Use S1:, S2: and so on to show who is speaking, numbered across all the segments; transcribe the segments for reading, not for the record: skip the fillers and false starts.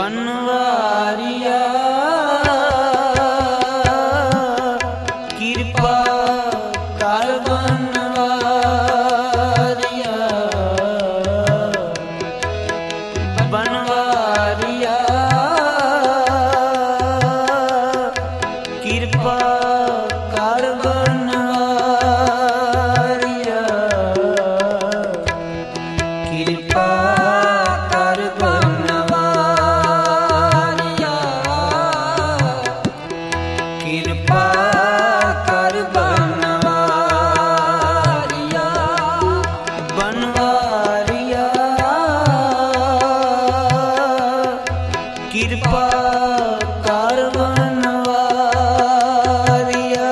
S1: बनवारिया कृपा कर बनवारिया बनवारिया कृपा कर बनवारिया कृपा कृपा कर बनवारिया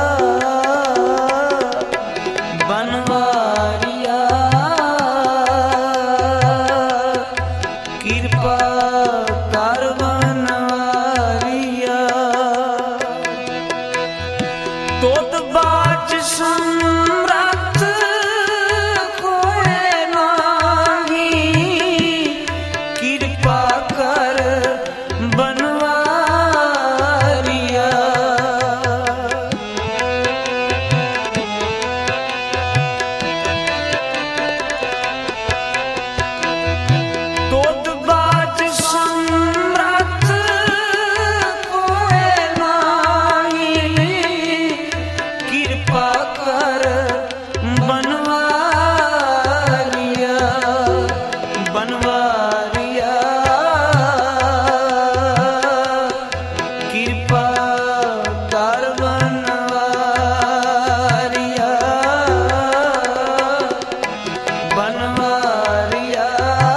S1: बनवारिया कृपा कर बनवारिया तोत बाच सम्राट कोई नाही कृपा कर बनवारिया तोत बाच सम्राट कोई नाही कृपा कर बनवारिया बनवारिया कृपा कर बनवारिया बनवारिया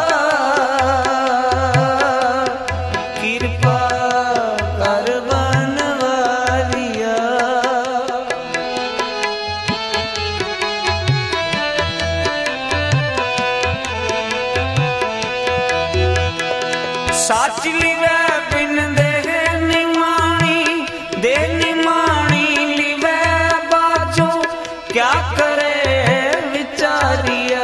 S1: कृपा कर बनवारिया साच लिवे बिन देह निमाणी दे निमाणी लिवे बाजो क्या करे विचारिया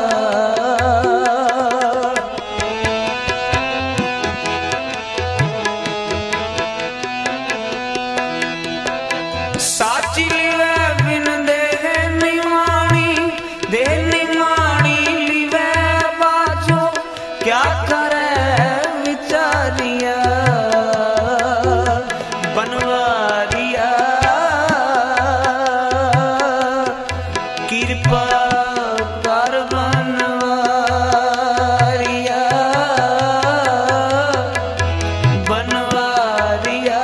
S1: साच लिवे बिन देह निमाणी दे निमाणी लिवे बाजो क्या करे विचारिया बनवारिया कृपा कर बनवारिया बनवारिया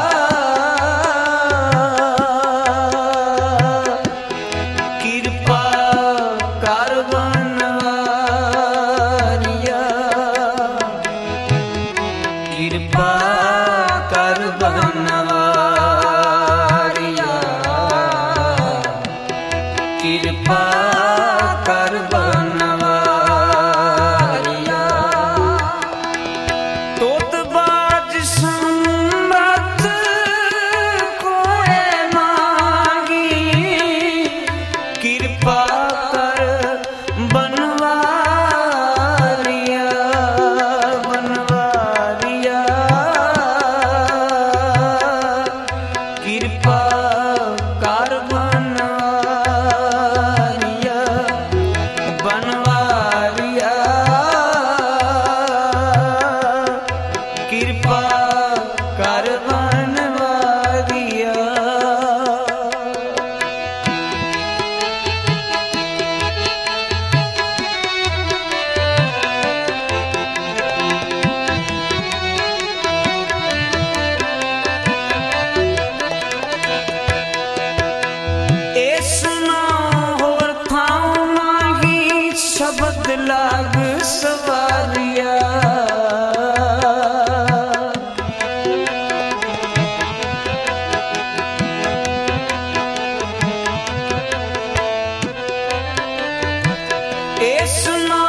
S1: कृपा कर बनवारिया कृपा कर बनवारिया कृपा कर बनवारिया तोत बाज सम्राट कोई नाही कृपा कर बनवारिया बनवारिया कृपा कर बनवारिया बनवारिया कृपा कर बनवारिया शब्द लाग सवारिया ए सुना